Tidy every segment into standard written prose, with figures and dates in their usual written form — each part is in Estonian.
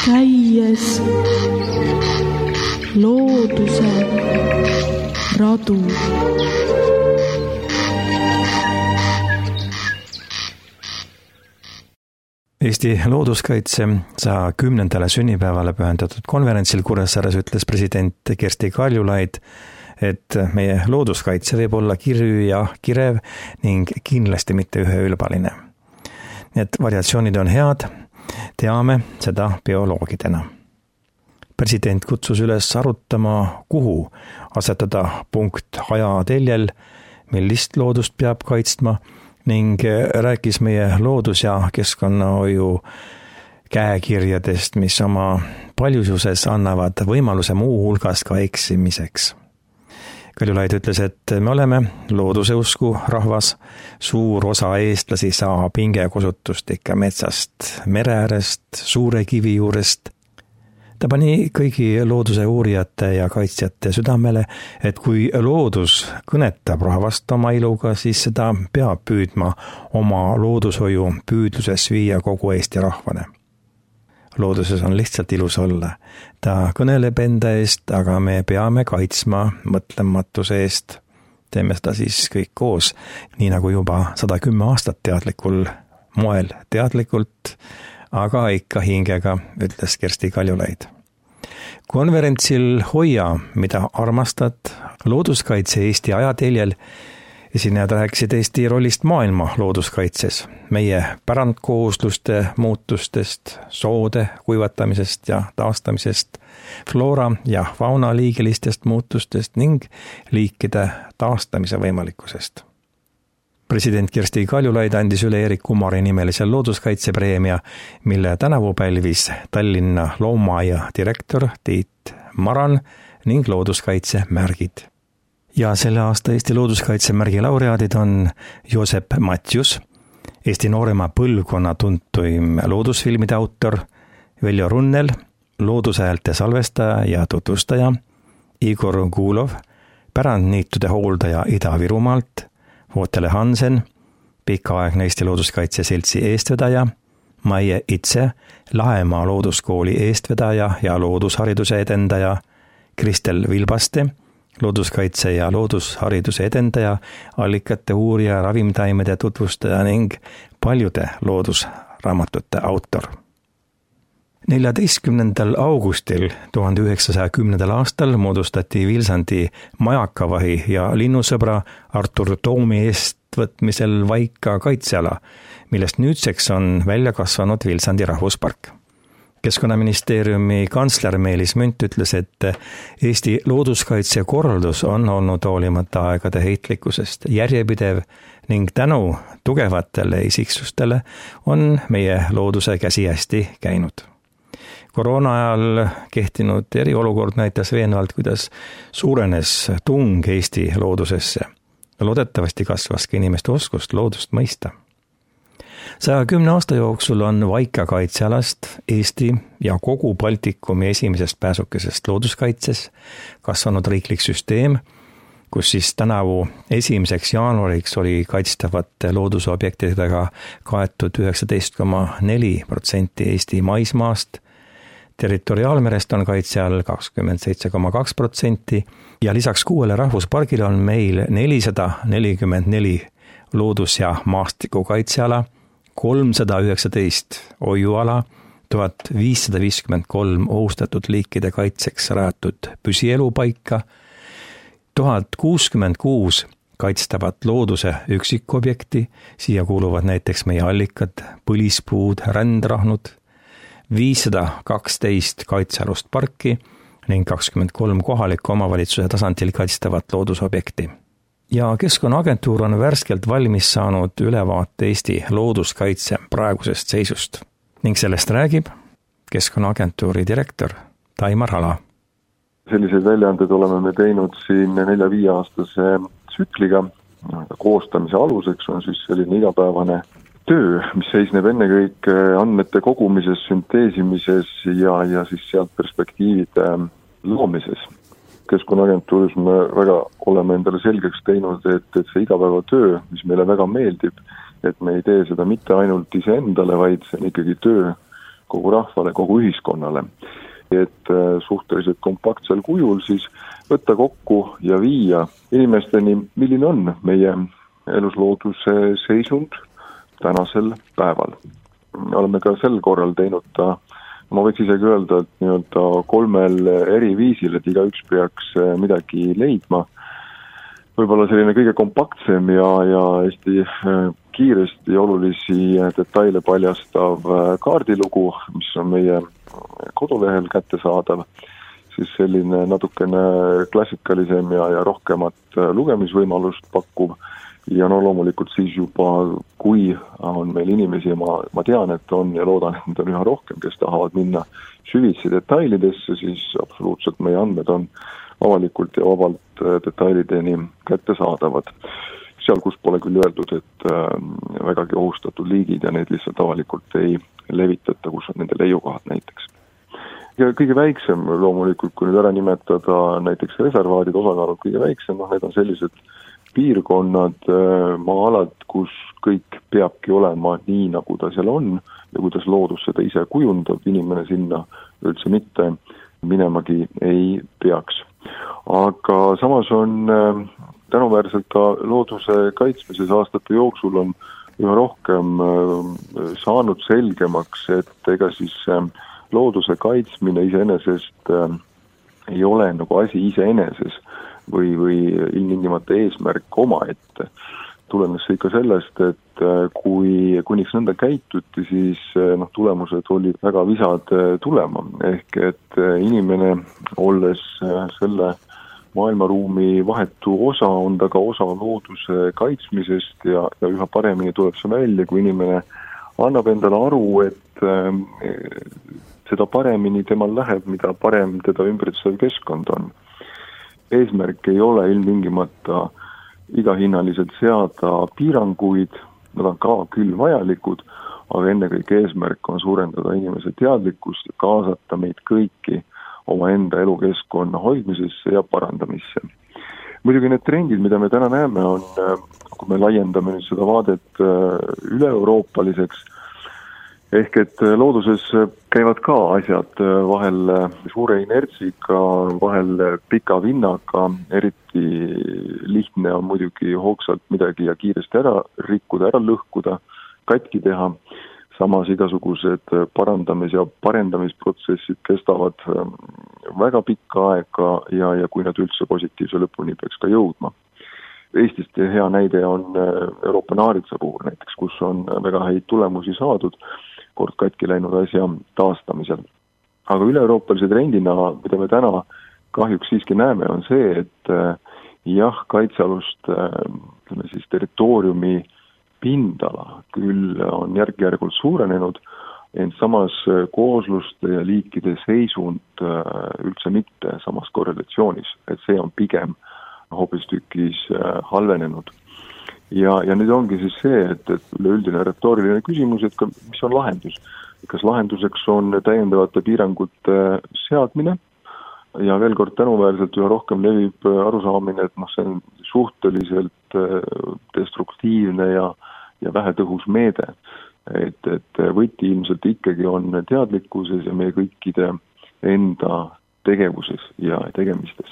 käies looduse radu. Eesti looduskaitse 110. sünnipäevale pühendatud konverentsil Kuressaares ütles president Kersti Kaljulaid, et meie looduskaitse võib olla kirju ja kirev ning kindlasti mitte üheülbaline. Need variatsioonid on head, teame seda bioloogidena. President kutsus üles arutama, kuhu asetada punkt ajateljel, millist loodust peab kaitstma, ning rääkis meie loodus- ja keskkonnahoiu käekirjadest, mis oma paljususes annavad võimaluse muu hulgas ka eksimiseks. Kaljulaid ütles, et me oleme looduse usku rahvas, suur osa eestlasi saab hingekosutust ikka metsast, mere äärest, suure kivi juurest. Ta pani kõigi looduse uurijate ja kaitsjate südamele, et kui loodus kõnetab rahvast oma iluga, siis seda peab püüdma oma loodushoiu püüdluses viia kogu Eesti rahvane. Looduses on lihtsalt ilus olla. Ta kõneleb enda eest, aga me peame kaitsma mõtlematuse eest. Teeme seda siis kõik koos, nii nagu juba 110 aastat teadlikul moel, teadlikult, aga ikka hingega, ütles Kersti Kaljulaid. Konverentsil Hoia, mida armastad, looduskaitse Eesti ajateljel, esinejad rääkisid Eesti rollist maailma looduskaitses, meie pärandkoosluste muutustest, soode kuivatamisest ja taastamisest, floora ja fauna liigilistest muutustest ning liikide taastamise võimalikkusest. President Kersti Kaljulaid andis üle Erik Kumari nimelisel looduskaitsepreemia, mille tänavu pälvis Tallinna loomaaia direktor Tiit Maran ning looduskaitsemärgid. Ja selle aasta Eesti looduskaitsemärgi laureaadid on Joosep Matjus, Eesti noorema põlvkonna tuntuim loodusfilmide autor, Veljo Runnel, loodushäälte salvestaja ja tutvustaja, Igor Gulov, pärandniitude hooldaja Ida-Virumaalt, Vootele Hansen, pikaaegne Eesti Looduskaitse Seltsi eestvedaja, Maie Itse, Lahemaa looduskooli eestvedaja ja loodushariduse edendaja, Kristel Vilbaste, looduskaitse ja loodushariduse edendaja, allikate uurija, ravimtaimede tutvustaja ning paljude loodusraamatute autor. 14. augustil 1910. aastal moodustati Vilsandi majakavahi ja linnusõbra Artur Toomi eestvõtmisel Vaika kaitseala, millest nüüdseks on välja kasvanud Vilsandi rahvuspark. Keskkonnaministeeriumi kantsler Meelis Münt ütles, et Eesti looduskaitse korraldus on olnud hoolimata aegade heitlikkusest järjepidev ning tänu tugevatele isiksustele on meie looduse käsi hästi käinud. Koroona ajal kehtinud eriolukord näitas veenvalt, kuidas suurenes tung Eesti loodusesse. Loodetavasti kasvas ka inimeste oskust loodust mõista. 110 aasta jooksul on Vaika kaitsealast Eesti ja kogu Baltikumi esimesest pääsukesest looduskaitses kasvanud riiklik süsteem, kus siis tänavu 1. jaanuariks oli kaitstavate loodusobjektidega kaetud 19,4% Eesti maismaast, territoriaalmerest on kaitse all 27,2% ja lisaks 6 rahvuspargile on meil 444 loodus- ja maastikukaitseala, 319 hoiuala, 1553 ohustatud liikide kaitseks rajatud püsielupaika, 1066 kaitstavat looduse üksikobjekti, siia kuuluvad näiteks meie allikad, põlispuud, rändrahnud, 512 kaitsealust parki ning 23 kohaliku omavalitsuse tasandil kaitstavat loodusobjekti. Ja Keskkonnaagentuur on värskelt valmis saanud ülevaate Eesti looduskaitse praegusest seisust. Ning sellest räägib Keskkonnaagentuuri direktor Taimar Hala. Selliseid väljaandeid oleme me teinud siin 4-5 aastase tsükliga. Koostamise aluseks on siis selline igapäevane töö, mis seisneb ennekõike andmete kogumises, sünteesimises ja siis sealt perspektiivide loomises. Keskkonnaagentuuris me väga oleme endale selgeks teinud, et see igapäevatöö, mis meile väga meeldib, et me ei tee seda mitte ainult iseendale, vaid see on ikkagi töö kogu rahvale, kogu ühiskonnale. Et suhteliselt kompaktsel kujul siis võtta kokku ja viia inimesteni, milline on meie eluslooduse seisund tänasel päeval. Oleme ka sel korral teinud ta, ma võiks isegi öelda, et nii-öelda 3 eri viisil, et igaüks peaks midagi leidma. Võib-olla selline kõige kompaktsem ja hästi kiiresti olulisi detaile paljastav kaardilugu, mis on meie kodulehel kättesaadav, siis selline natukene klassikalisem ja rohkemat lugemisvõimalust pakkuv. Ja loomulikult siis juba, kui on meil inimesi, ma tean, et on ja loodan, et need on üha rohkem, kes tahavad minna süvitsi detailidesse, siis absoluutselt meie andmed on avalikult ja vabalt detailideni kättesaadavad. Seal, kus pole küll öeldud, et vägagi ohustatud liigid ja neid lihtsalt avalikult ei levitata, kus on nende leiukohad näiteks. Ja kõige väiksem loomulikult, kui nüüd ära nimetada näiteks reservaadid osakaalud kõige väiksem, need on sellised piirkonnad, maa-alad, kus kõik peabki olema nii, nagu ta seal on ja kuidas loodus seda ise kujundab, inimene sinna üldse mitte minemagi ei peaks. Aga samas on tänuväärselt ka looduse kaitsmises aastate jooksul on üha rohkem saanud selgemaks, et ega siis looduse kaitsmine iseenesest ei ole nagu asi iseeneses või ilmtingimata eesmärk omaette. Tulenes see ikka sellest, et kuniks nõnda käituti, siis tulemused olid väga visad tulema. Ehk et inimene, olles selle maailmaruumi vahetu osa, on ta ka osa looduse kaitsmisest ja üha paremini tuleb see välja, kui inimene annab endale aru, et seda paremini temal läheb, mida parem teda ümbritsev keskkond on. Eesmärk ei ole ilmtingimata igahinnaliselt seada piiranguid, nad on ka küll vajalikud, aga ennekõike eesmärk on suurendada inimese teadlikkust ja kaasata meid kõiki omaenda elukeskkonna hoidmisesse ja parandamisse. Muidugi need trendid, mida me täna näeme, on, kui me laiendame nüüd seda vaadet üle-euroopaliseks, ehk et looduses käivad ka asjad vahel suure inertsiga, vahel pika vinnaga, eriti lihtne on muidugi hoogsalt midagi ja kiiresti ära rikkuda, ära lõhkuda, katki teha. Samas igasugused parandamis- ja parendamisprotsessid kestavad väga pikka aega ja kui nad üldse positiivse lõpuni peaks ka jõudma. Eestist hea näide on Euroopa naaritsa puhul näiteks, kus on väga häid tulemusi saadud kord katki läinud asja taastamisel. Aga üle-euroopalise trendina, mida me täna kahjuks siiski näeme, on see, et jah, kaitsealust territooriumi pindala küll on järk-järgult suurenenud, ent samas koosluste ja liikide seisund üldse mitte samas korrelatsioonis, et see on pigem hoopistükkis halvenenud. Ja nüüd ongi siis see, et üleüldine retooriline küsimus, et mis on lahendus? Kas lahenduseks on täiendavate piirangute seadmine? Ja veel kord tänuväärselt üha rohkem levib arusaamine, et see on suhteliselt destruktiivne ja vähetõhus meede. Et võti ilmselt ikkagi on teadlikkuses ja meie kõikide enda tegevuses ja tegemistes.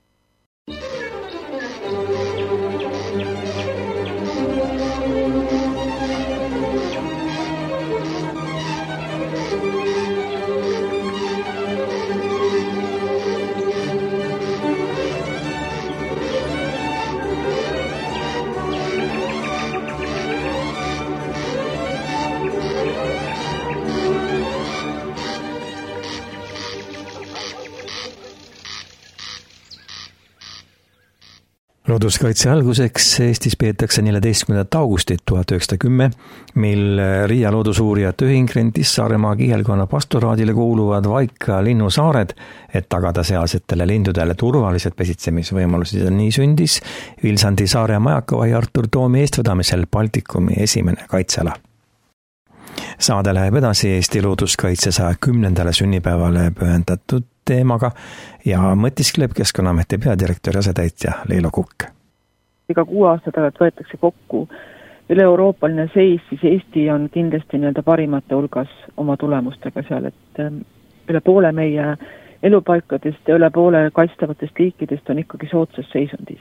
Looduskaitse alguseks Eestis peetakse 14. augustit 1910, mil Riia loodusuurijate ühing rentis Saaremaa kihelkonna pastoraadile kuuluvad Vaika linnusaared, et tagada sealsetele lindudele turvalised pesitsemisvõimalused. Nii sündis Vilsandi Saare majakavahi Artur Toomi eestvedamisel Baltikumi esimene kaitseala. Saade läheb edasi Eesti looduskaitse 110. sünnipäevale pühendatud teemaga ja mõtiskleb Keskkonnaameti peadirektori asetäitja Leilo Kukk. Iga 6 aasta tagant võetakse kokku üle-euroopaline seis, siis Eesti on kindlasti nii-öelda parimate hulgas oma tulemustega seal, et üle poole meie elupaikadest ja üle poole kaitstavatest liikidest on ikkagi soodsas seisundis.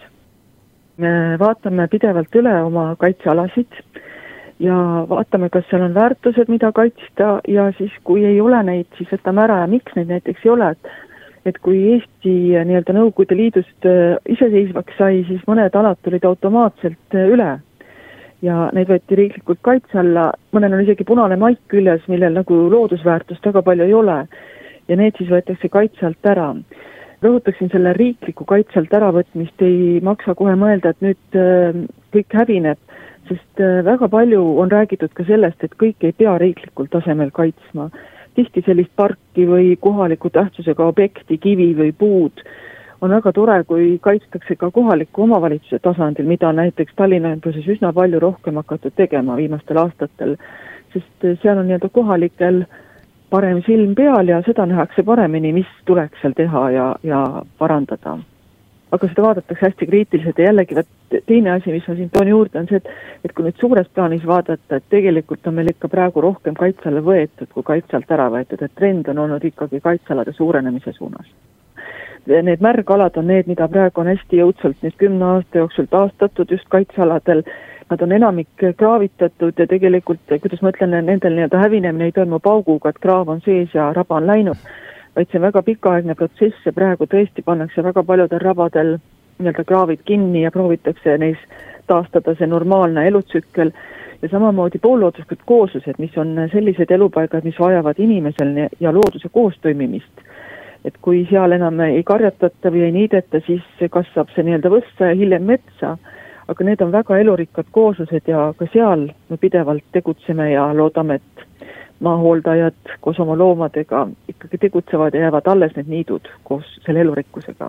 Me vaatame pidevalt üle oma kaitsealasid ja vaatame, kas seal on väärtused, mida kaitsta ja siis, kui ei ole neid, siis võtame ära ja miks neid näiteks ei ole, et kui Eesti nii-öelda Nõukogude Liidust iseseisvaks sai, siis mõned alad tulid automaatselt üle ja neid võeti riiklikult kaitse alla, mõnel on isegi punane maik küljes, millel nagu loodusväärtust väga palju ei ole ja need siis võetakse kaitse alt ära. Rõhutaksin selle riikliku kaitse alt äravõtmist, ei maksa kohe mõelda, et nüüd kõik hävineb, sest väga palju on räägitud ka sellest, et kõik ei pea riiklikul tasemel kaitsma. Tihti sellist parki või kohaliku tähtsusega objekti, kivi või puud on väga tore, kui kaitstakse ka kohaliku omavalitsuse tasandil, mida näiteks Tallinna ümbruses üsna palju rohkem hakatud tegema viimastel aastatel, sest seal on nii-öelda kohalikel parem silm peal ja seda nähakse paremini, mis tuleks seal teha ja parandada. Aga seda vaadatakse hästi kriitiliselt ja jällegi teine asi, mis ma siin toon juurde, on see, et kui nüüd suures plaanis vaadata, et tegelikult on meil ikka praegu rohkem kaitseale võetud kui kaitsealt ära võetud, et trend on olnud ikkagi kaitsealade suurenemise suunas. Need märgalad on need, mida praegu on hästi jõudsalt nüüd 10 aasta jooksul taastatud just kaitsealadel. Nad on enamik kraavitatud ja tegelikult, kuidas ma ütlen, nendel nii-öelda hävinemine ei toimu pauguga, et kraav on sees ja raba on läinud, vaid see on väga pikaaegne protsess ja praegu tõesti pannakse väga paljudel rabadel nii-öelda kraavid kinni ja proovitakse neis taastada see normaalne elutsükkel ja samamoodi poollooduslikud kooslused, mis on sellised elupaigad, mis vajavad inimesel ja looduse koostoimimist. Et kui seal enam ei karjatata või ei niideta, siis kasvab see nii-öelda võssa ja hiljem metsa, aga need on väga elurikkad kooslused ja ka seal me pidevalt tegutseme ja loodame, et maahooldajad koos oma loomadega ikkagi tegutsevad ja jäävad alles need niidud koos selle elurikkusega.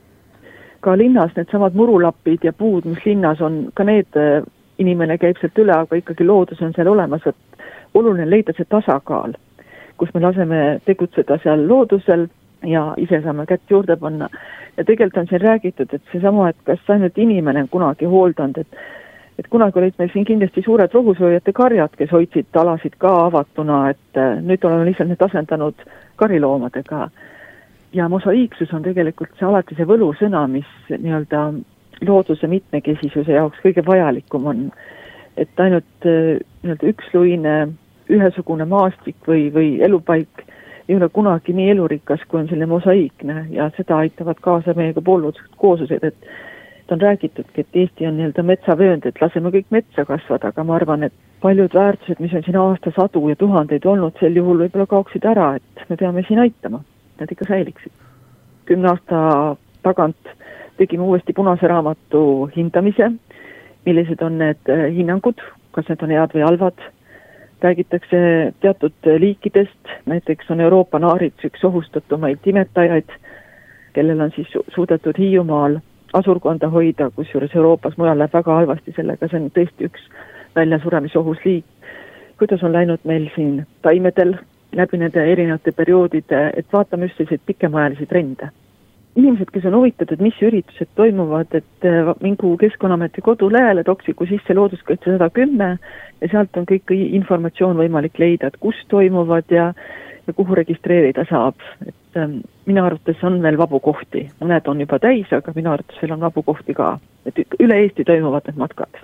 Ka linnas need samad murulapid ja puud, mis linnas on, ka need inimene käib sealt üle, aga ikkagi loodus on seal olemas, et oluline leida see tasakaal, kus me laseme tegutseda seal loodusel ja ise saame kätt juurde panna. Ja tegelikult on siin räägitud, et seesama, et kas ainult inimene on kunagi hooldanud, et kunagi olid meil siin kindlasti suured rohusööjate karjad, kes hoidsid alasid ka avatuna, et nüüd oleme lihtsalt need asendanud kariloomadega. Ja mosaiiksus on tegelikult see alati see võlusõna, mis nii-öelda looduse mitmekesisuse jaoks kõige vajalikum on. Et ainult nii-öelda üksluine, ühesugune maastik või elupaik ei ole kunagi nii elurikas, kui on selline mosaiikne ja seda aitavad kaasa meiega poollooduslikud kooslused, et on räägitudki, et Eesti on nii-öelda metsavöönd, et laseme kõik metsa kasvada, aga ma arvan, et paljud väärtused, mis on siin aastasadu ja tuhandeid olnud, sel juhul võib-olla kaoksid ära, et me peame siin aitama, need ikka säiliksid. 10 aasta tagant tegime uuesti punase raamatu hindamise, millised on need hinnangud, kas need on head või halvad. Räägitakse teatud liikidest, näiteks on Euroopa naarits üks ohustatumaid imetajaid, kellel on siis suudetud Hiiumaal asurkonda hoida, kusjuures Euroopas mujal läheb väga halvasti sellega, see on tõesti üks väljasuremisohus liik. Kuidas on läinud meil siin taimedel läbi nende erinevate perioodide, et vaatame just selliseid pikemaajalisi trende. Inimesed, kes on huvitatud, mis üritused toimuvad, et mingu Keskkonnaameti kodulehele Toksiku sisse looduskaitse 110 ja sealt on kõik informatsioon võimalik leida, et kus toimuvad ja kuhu registreerida saab. Et minu arvates on veel vabu kohti. Mõned on juba täis, aga minu arvates veel on vabu kohti ka. Et üle Eesti toimuvad need matkad.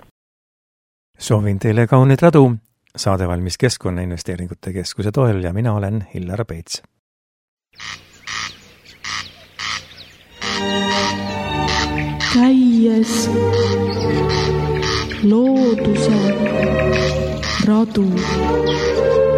Soovin teile kauneid radu. Saade valmis Keskkonnainvesteeringute Keskuse toel ja mina olen Hillar Peets. Käies looduse radu.